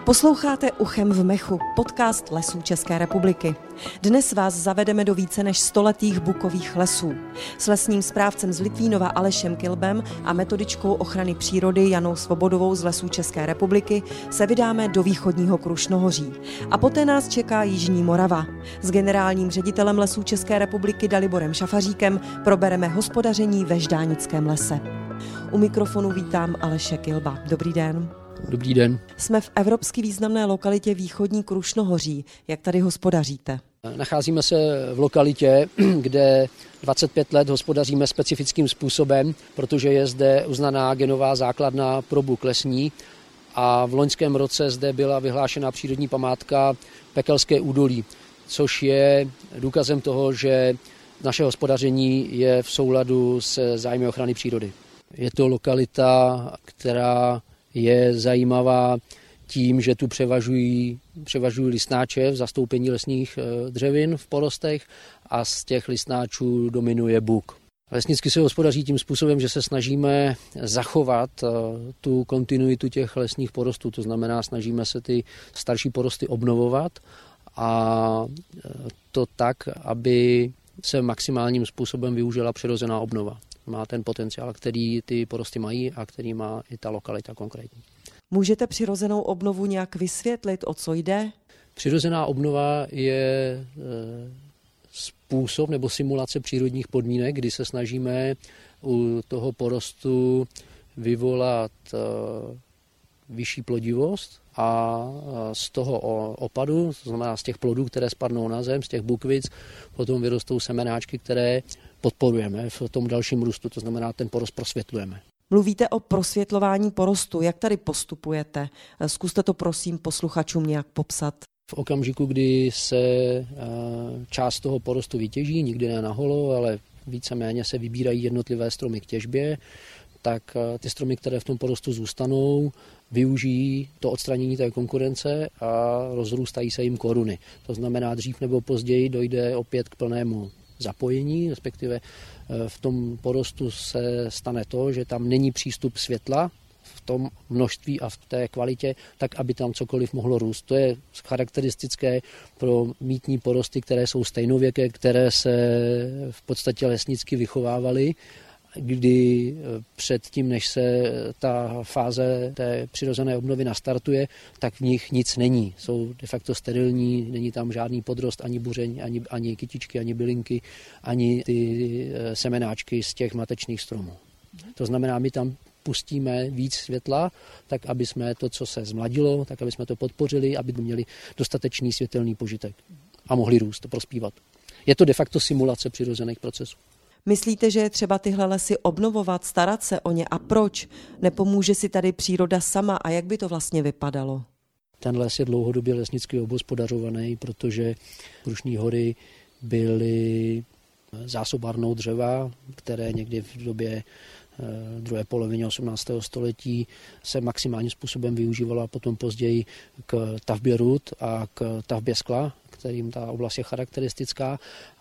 Posloucháte Uchem v mechu, podcast Lesů České republiky. Dnes vás zavedeme do více než stoletých bukových lesů. S lesním správcem z Litvínova Alešem Kilbem a metodičkou ochrany přírody Janou Svobodovou z Lesů České republiky se vydáme do východního Krušnohoří. A poté nás čeká Jižní Morava. S generálním ředitelem Lesů České republiky Daliborem Šafaříkem probereme hospodaření ve Ždánickém lese. U mikrofonu vítám Aleše Kilba. Dobrý den. Dobrý den. Jsme v evropsky významné lokalitě východní Krušnohoří. Jak tady hospodaříte? Nacházíme se v lokalitě, kde 25 let hospodaříme specifickým způsobem, protože je zde uznaná genová základna pro buk lesní a v loňském roce zde byla vyhlášena přírodní památka Pekelské údolí, což je důkazem toho, že naše hospodaření je v souladu se zájmy ochrany přírody. Je to lokalita, která je zajímavá tím, že tu převažují listnáče v zastoupení lesních dřevin v porostech a z těch listnáčů dominuje buk. Lesnicky se hospodaří tím způsobem, že se snažíme zachovat tu kontinuitu těch lesních porostů, to znamená, snažíme se ty starší porosty obnovovat a to tak, aby se maximálním způsobem využila přirozená obnova. Má ten potenciál, který ty porosty mají a který má i ta lokalita konkrétní. Můžete přirozenou obnovu nějak vysvětlit, o co jde? Přirozená obnova je způsob nebo simulace přírodních podmínek, kdy se snažíme u toho porostu vyvolat vyšší plodivost a z toho opadu, to znamená z těch plodů, které spadnou na zem, z těch bukvic, potom vyrostou semenáčky, které podporujeme v tom dalším růstu, to znamená, ten porost prosvětlujeme. Mluvíte o prosvětlování porostu. Jak tady postupujete? Zkuste to prosím posluchačům nějak popsat. V okamžiku, kdy se část toho porostu vytěží, nikdy ne na holo, ale víceméně se vybírají jednotlivé stromy k těžbě, tak ty stromy, které v tom porostu zůstanou, využijí to odstranění té konkurence a rozrůstají se jim koruny. To znamená, dřív nebo později dojde opět k plnému zapojení, respektive v tom porostu se stane to, že tam není přístup světla v tom množství a v té kvalitě, tak aby tam cokoliv mohlo růst. To je charakteristické pro mýtní porosty, které jsou stejnověké, které se v podstatě lesnicky vychovávaly, kdy předtím, než se ta fáze té přirozené obnovy nastartuje, tak v nich nic není. Jsou de facto sterilní, není tam žádný podrost, ani buřeň, ani kytičky, ani bylinky, ani ty semenáčky z těch matečných stromů. To znamená, my tam pustíme víc světla, tak aby jsme to, co se zmladilo, tak aby jsme to podpořili, aby měli dostatečný světelný požitek a mohli růst, prospívat. Je to de facto simulace přirozených procesů. Myslíte, že je třeba tyhle lesy obnovovat, starat se o ně a proč? Nepomůže si tady příroda sama a jak by to vlastně vypadalo? Ten les je dlouhodobě lesnicky obhospodařovaný, protože Krušní hory byly zásobárnou dřeva, které někdy v době druhé polovině 18. století se maximálním způsobem využívalo a potom později k tavbě rud a k tavbě skla, kterým ta oblast je charakteristická.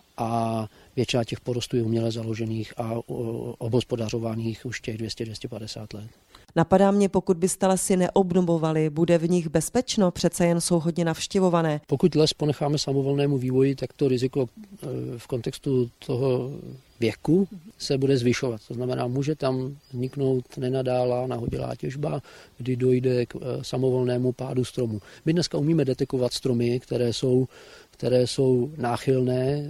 A většina těch porostů je uměle založených a obhospodařovaných už těch 200-250 let. Napadá mě, pokud byste lesy neobnovovali, bude v nich bezpečno? Přece jen jsou hodně navštěvované. Pokud les ponecháme samovolnému vývoji, tak to riziko v kontextu toho věku se bude zvyšovat. To znamená, může tam vzniknout nenadálá nahodilá těžba, kdy dojde k samovolnému pádu stromu. My dneska umíme detekovat stromy, které jsou náchylné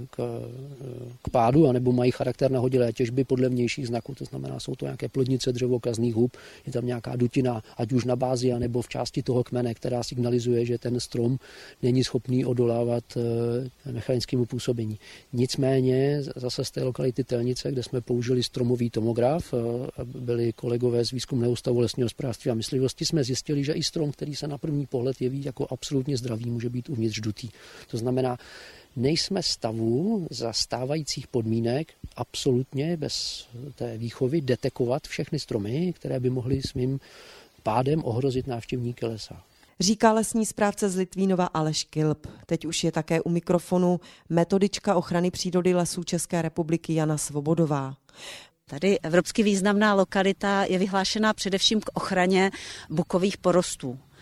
k pádu anebo mají charakter nahodilé těžby podle vnějších znaků. To znamená, jsou to nějaké plodnice dřevokazných hub, je tam nějaká dutina, ať už na bázi, anebo v části toho kmene, která signalizuje, že ten strom není schopný odolávat mechanickému působení. Nicméně zase z té lokality Telnice, kde jsme použili stromový tomograf, byli kolegové z Výzkumného ústavu lesního hospodářství a myslivosti, jsme zjistili, že i strom, který se na první pohled jeví jako absolutně zdravý, může být uvnitř dutý. To znamená, nejsme stavu za stávajících podmínek absolutně bez té výchovy detekovat všechny stromy, které by mohly svým pádem ohrozit návštěvníky lesa. Říká lesní správce z Litvínova Aleš Kilb. Teď už je také u mikrofonu metodička ochrany přírody Lesů České republiky Jana Svobodová. Tady evropsky významná lokalita je vyhlášená především k ochraně bukových porostů.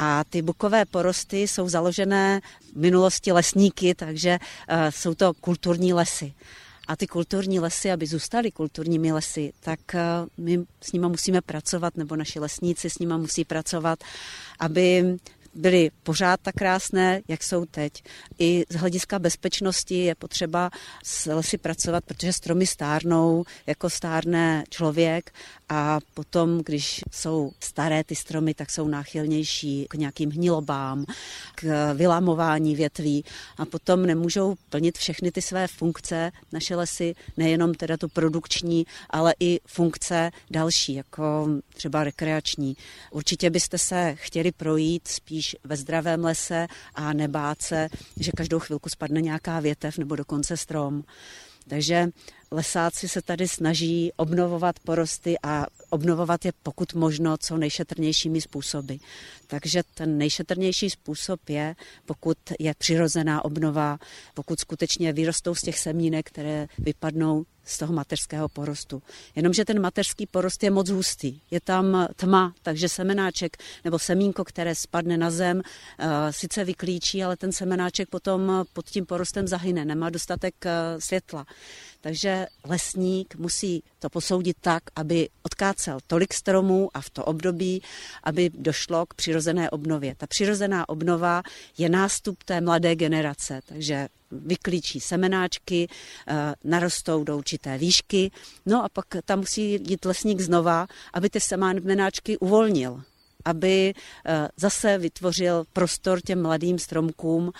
A ty bukové porosty jsou založené v minulosti lesníky, takže jsou to kulturní lesy. A ty kulturní lesy, aby zůstaly kulturními lesy, tak my s nimi musíme pracovat, nebo naši lesníci s nimi musí pracovat, aby byly pořád tak krásné, jak jsou teď. I z hlediska bezpečnosti je potřeba s lesy pracovat, protože stromy stárnou, jako stárne člověk a potom, když jsou staré ty stromy, tak jsou náchylnější k nějakým hnilobám, k vylámování větví a potom nemůžou plnit všechny ty své funkce, naše lesy, nejenom teda tu produkční, ale i funkce další, jako třeba rekreační. Určitě byste se chtěli projít spíš ve zdravém lese a nebát se, že každou chvilku spadne nějaká větev nebo dokonce strom. Takže lesáci se tady snaží obnovovat porosty a obnovovat je pokud možno co nejšetrnějšími způsoby. Takže ten nejšetrnější způsob je, pokud je přirozená obnova, pokud skutečně vyrostou z těch semínek, které vypadnou z toho mateřského porostu. Jenomže ten mateřský porost je moc hustý. Je tam tma, takže semenáček nebo semínko, které spadne na zem, sice vyklíčí, ale ten semenáček potom pod tím porostem zahyne, nemá dostatek světla. Takže lesník musí to posoudit tak, aby odkácel tolik stromů a v to období, aby došlo k přirozené obnově. Ta přirozená obnova je nástup té mladé generace, takže vyklíčí semenáčky, narostou do určité výšky, no a pak tam musí jít lesník znova, aby ty semenáčky uvolnil, aby zase vytvořil prostor těm mladým stromkům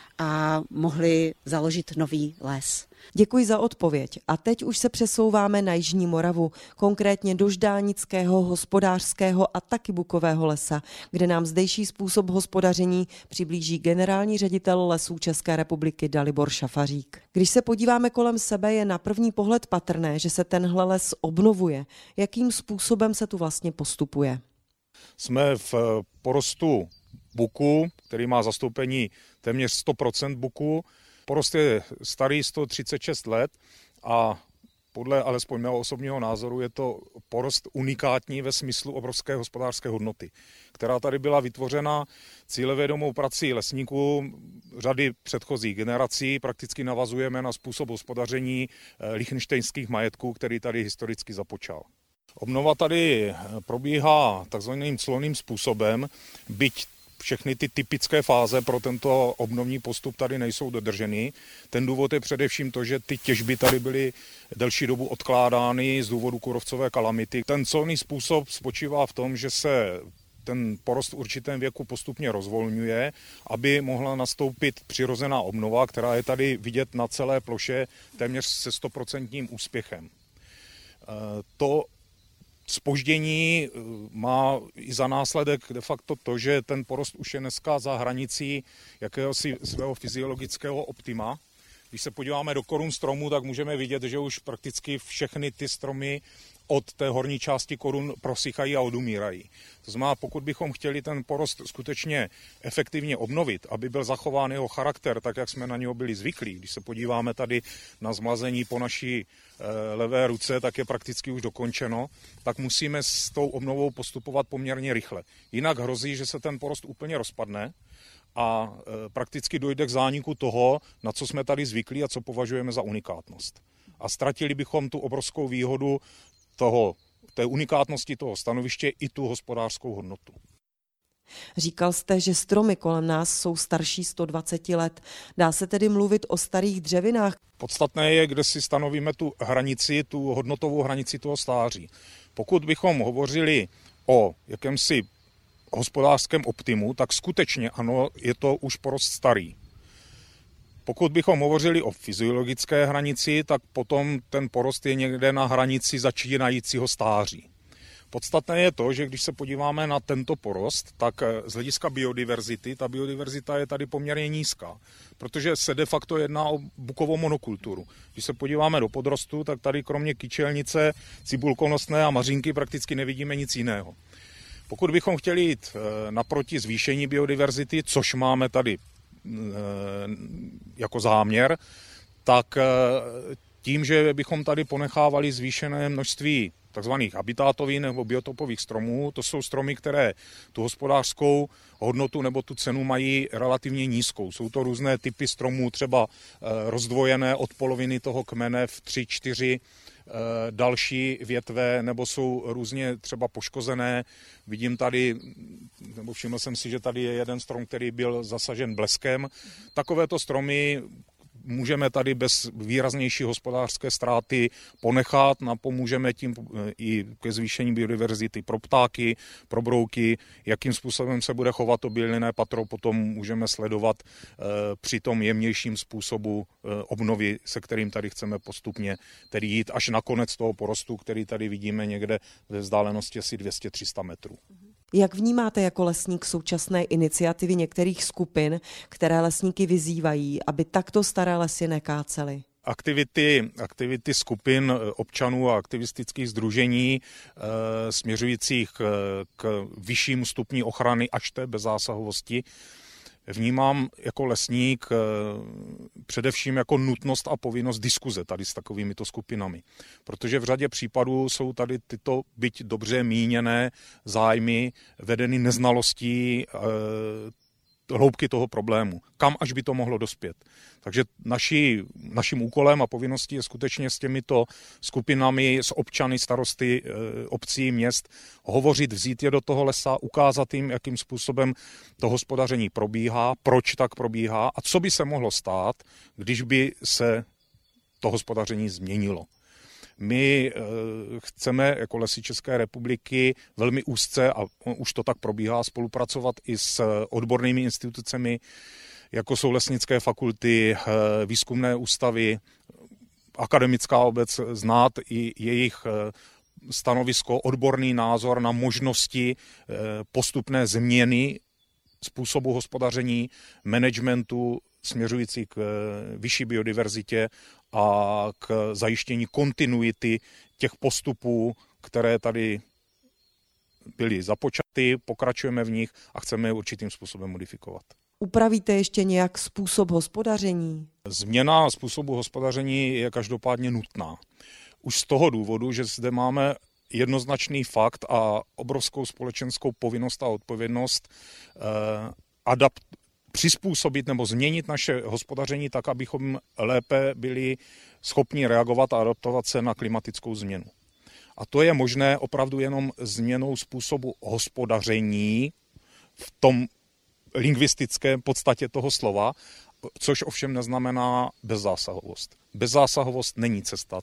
a mohli založit nový les. Děkuji za odpověď. A teď už se přesouváme na Jižní Moravu, konkrétně do Ždánického, Hospodářského a taky Bukového lesa, kde nám zdejší způsob hospodaření přiblíží generální ředitel Lesů České republiky Dalibor Šafařík. Když se podíváme kolem sebe, je na první pohled patrné, že se tenhle les obnovuje. Jakým způsobem se tu vlastně postupuje? Jsme v porostu buku, který má zastoupení téměř 100% buku. Porost je starý 136 let a podle alespoň mého osobního názoru je to porost unikátní ve smyslu obrovské hospodářské hodnoty, která tady byla vytvořena cílevědomou prací lesníků řady předchozích generací. Prakticky navazujeme na způsob hospodaření lichtenštejnských majetků, který tady historicky započal. Obnova tady probíhá takzvaným cloným způsobem, byť všechny ty typické fáze pro tento obnovní postup tady nejsou dodrženy. Ten důvod je především to, že ty těžby tady byly delší dobu odkládány z důvodu kůrovcové kalamity. Ten colný způsob spočívá v tom, že se ten porost v určitém věku postupně rozvolňuje, aby mohla nastoupit přirozená obnova, která je tady vidět na celé ploše téměř se 100% úspěchem. To zpoždění má i za následek de facto to, že ten porost už je dneska za hranicí jakéhosi svého fyziologického optima. Když se podíváme do korun stromů, tak můžeme vidět, že už prakticky všechny ty stromy od té horní části korun prosychají a odumírají. To znamená, pokud bychom chtěli ten porost skutečně efektivně obnovit, aby byl zachován jeho charakter, tak jak jsme na něho byli zvyklí, když se podíváme tady na zmlazení po naší levé ruce, tak je prakticky už dokončeno, tak musíme s tou obnovou postupovat poměrně rychle. Jinak hrozí, že se ten porost úplně rozpadne a prakticky dojde k zániku toho, na co jsme tady zvyklí a co považujeme za unikátnost. A ztratili bychom tu obrovskou výhodu té unikátnosti toho stanoviště i tu hospodářskou hodnotu. Říkal jste, že stromy kolem nás jsou starší 120 let. Dá se tedy mluvit o starých dřevinách? Podstatné je, kde si stanovíme tu hranici, tu hodnotovou hranici toho stáří. Pokud bychom hovořili o jakémsi hospodářském optimu, tak skutečně ano, je to už porost starý. Pokud bychom hovořili o fyziologické hranici, tak potom ten porost je někde na hranici začínajícího stáří. Podstatné je to, že když se podíváme na tento porost, tak z hlediska biodiverzity, ta biodiverzita je tady poměrně nízká, protože se de facto jedná o bukovou monokulturu. Když se podíváme do podrostu, tak tady kromě kyčelnice, cibulkonosné a mařinky prakticky nevidíme nic jiného. Pokud bychom chtěli jít naproti zvýšení biodiverzity, což máme tady jako záměr, tak tím, že bychom tady ponechávali zvýšené množství takzvaných habitátových nebo biotopových stromů. To jsou stromy, které tu hospodářskou hodnotu nebo tu cenu mají relativně nízkou. Jsou to různé typy stromů, třeba rozdvojené od poloviny toho kmene v 3-4 další větve, nebo jsou různě třeba poškozené. Vidím tady, nebo všiml jsem si, že tady je jeden strom, který byl zasažen bleskem. Takovéto stromy můžeme tady bez výraznější hospodářské ztráty ponechat, napomůžeme tím i ke zvýšení biodiverzity pro ptáky, pro brouky, jakým způsobem se bude chovat to bylinné patro, potom můžeme sledovat při tom jemnějším způsobu obnovy, se kterým tady chceme postupně tedy jít až na konec toho porostu, který tady vidíme někde ve vzdálenosti asi 200-300 metrů. Jak vnímáte jako lesník současné iniciativy některých skupin, které lesníky vyzývají, aby takto staré lesy nekácely? Aktivity skupin občanů a aktivistických sdružení směřujících k vyššímu stupni ochrany až té bezzásahovosti vnímám jako lesník především jako nutnost a povinnost diskuze tady s takovýmito skupinami. Protože v řadě případů jsou tady tyto byť dobře míněné zájmy vedeny neznalostí hloubky toho problému. Kam až by to mohlo dospět. Takže naším úkolem a povinností je skutečně s těmito skupinami, s občany, starosty obcí, měst hovořit, vzít je do toho lesa, ukázat jim, jakým způsobem to hospodaření probíhá, proč tak probíhá a co by se mohlo stát, když by se to hospodaření změnilo. My chceme jako Lesy České republiky velmi úzce, a už to tak probíhá, spolupracovat i s odbornými institucemi, jako jsou lesnické fakulty, výzkumné ústavy, akademická obec, znát i jejich stanovisko, odborný názor na možnosti postupné změny způsobu hospodaření, managementu směřující k vyšší biodiverzitě a k zajištění kontinuity těch postupů, které tady byly započaty, pokračujeme v nich a chceme je určitým způsobem modifikovat. Upravíte ještě nějak způsob hospodaření? Změna způsobu hospodaření je každopádně nutná. Už z toho důvodu, že zde máme jednoznačný fakt a obrovskou společenskou povinnost a odpovědnost přizpůsobit nebo změnit naše hospodaření tak, abychom lépe byli schopni reagovat a adaptovat se na klimatickou změnu. A to je možné opravdu jenom změnou způsobu hospodaření v tom lingvistickém podstatě toho slova, což ovšem neznamená bezzásahovost. Bezzásahovost není cesta.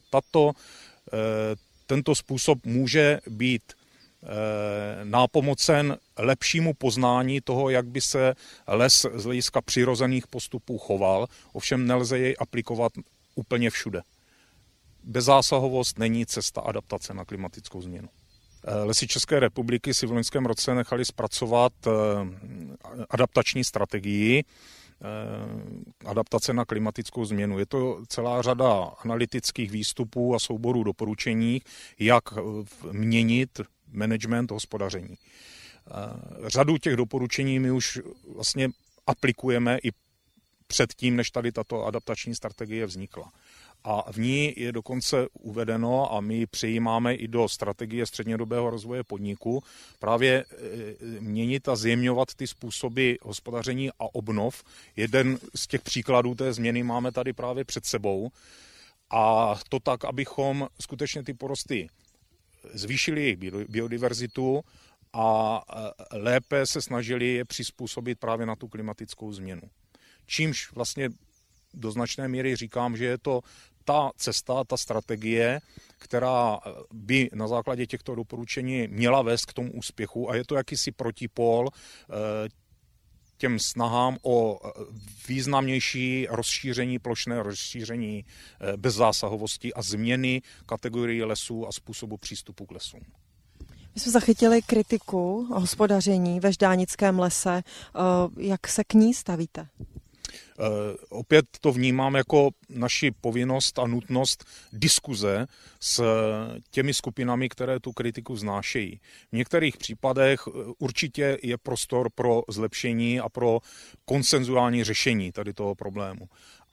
Tento způsob může být nápomocen lepšímu poznání toho, jak by se les z hlediska přirozených postupů choval, ovšem nelze jej aplikovat úplně všude. Bezzásahovost není cesta adaptace na klimatickou změnu. Lesy České republiky si v loňském roce nechali zpracovat adaptační strategii adaptace na klimatickou změnu. Je to celá řada analytických výstupů a souborů doporučení, jak měnit management hospodaření. Řadu těch doporučení my už vlastně aplikujeme i předtím, než tady tato adaptační strategie vznikla. A v ní je dokonce uvedeno, a my přijímáme i do strategie střednědobého rozvoje podniku, právě měnit a zjemňovat ty způsoby hospodaření a obnov. Jeden z těch příkladů té změny máme tady právě před sebou. A to tak, abychom skutečně ty porosty zvýšili jejich biodiverzitu a lépe se snažili je přizpůsobit právě na tu klimatickou změnu. Čímž vlastně do značné míry říkám, že je to ta cesta, ta strategie, která by na základě těchto doporučení měla vést k tomu úspěchu a je to jakýsi protipól těm snahám o významnější rozšíření, plošné rozšíření bezzásahovosti a změny kategorii lesů a způsobu přístupu k lesům. My jsme zachytili kritiku o hospodaření ve Ždánickém lese. Jak se k ní stavíte? Opět to vnímám jako naši povinnost a nutnost diskuze s těmi skupinami, které tu kritiku vznášejí. V některých případech určitě je prostor pro zlepšení a pro konsenzuální řešení tady toho problému.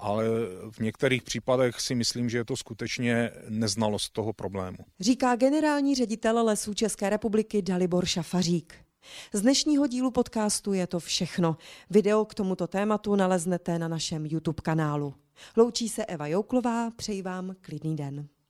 ale v některých případech si myslím, že je to skutečně neznalost toho problému. Říká generální ředitel Lesů České republiky Dalibor Šafařík. Z dnešního dílu podcastu je to všechno. Video k tomuto tématu naleznete na našem YouTube kanálu. Loučí se Eva Jouklová, přeji vám klidný den.